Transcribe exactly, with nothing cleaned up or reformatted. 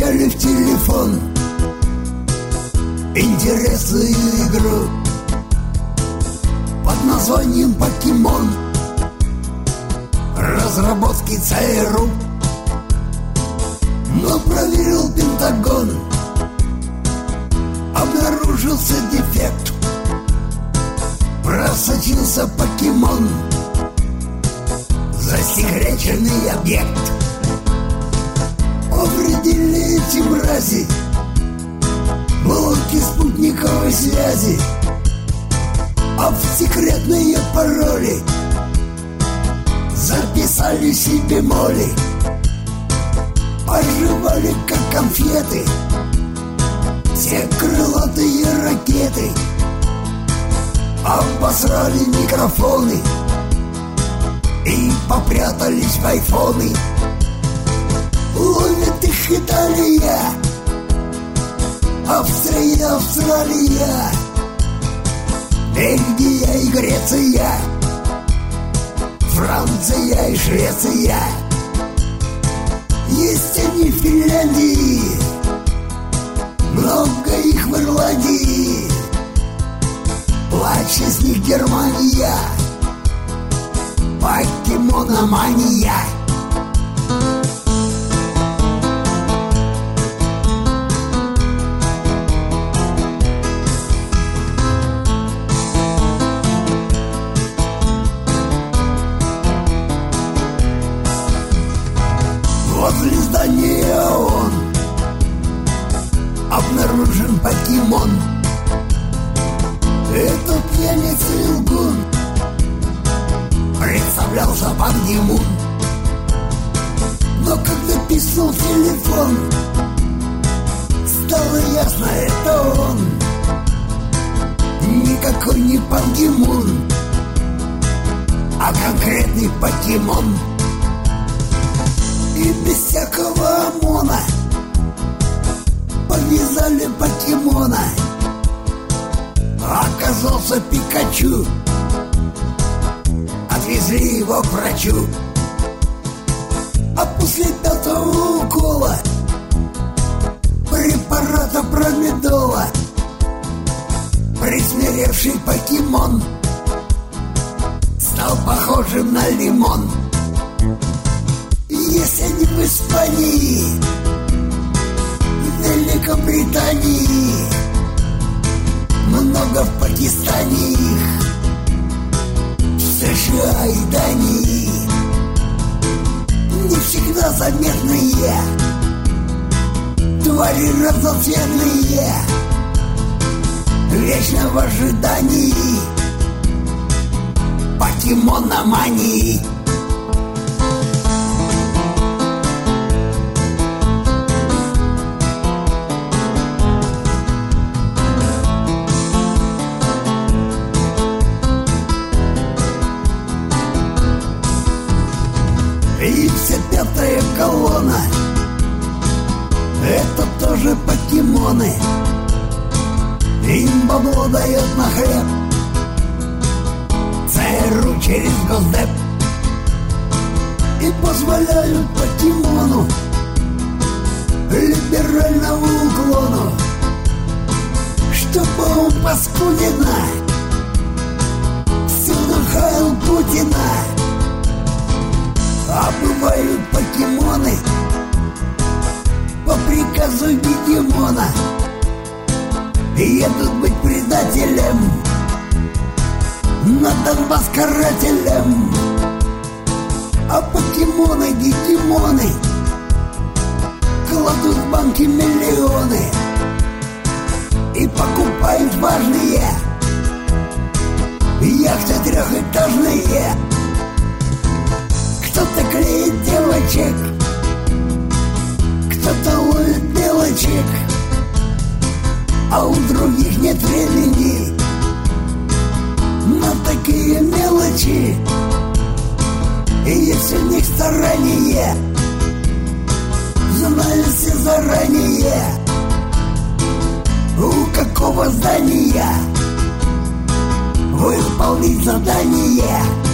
скачали в телефон интересную игру под названием «Покемон». Разработки ЦРУ, но проверил Пентагон. Обнаружился дефект, просочился покемон, засекреченный объект. Повредили эти мрази блоки спутниковой связи, а в секретные пароли записали себе моли. Оживали как конфеты все крылатые ракеты, обосрали микрофоны и попрятались в айфоны. Ловит их Италия, Австрия, Австралия, Бельгия и Греция, Франция и Швеция. Есть они в Финляндии, много их в Ирландии. Плачет с них Германия, покемономания. Возле здания ООН обнаружен покемон. Этот пьяниц и лгун представлялся Пан Ги Мун. Но когда писнул телефон, стало ясно, это он. Никакой не Пан Ги Мун, а конкретный покемон. И без всякого ОМОНа повязали покемона. Оказался Пикачу, отвезли его к врачу. А после пятого укола препарата промедола присмиревший покемон стал похожим на лимон. Есть они в Испании, в Великобритании, много в Пакистане их, в США и Дании. Не всегда заметные, твари разноцветные, вечно в ожидании покемономании. И вся пятая колонна — это тоже покемоны. Им бабло дает на хлеб ЦРУ через Госдеп. И позволяют покемону либеральному уклону, чтобы он паскудина всюду хаял Путина. А бывают покемоны по приказу гегемона, едут быть предателем, на Донбасс карателем. А покемоны-гегемоны кладут в банки миллионы и покупают важные яхты трехэтажные. Кто-то клеит девочек, кто-то ловит белочек, а у других нет времени на такие мелочи. И есть у них старание, знают все заранее, у какого здания выполнить задание.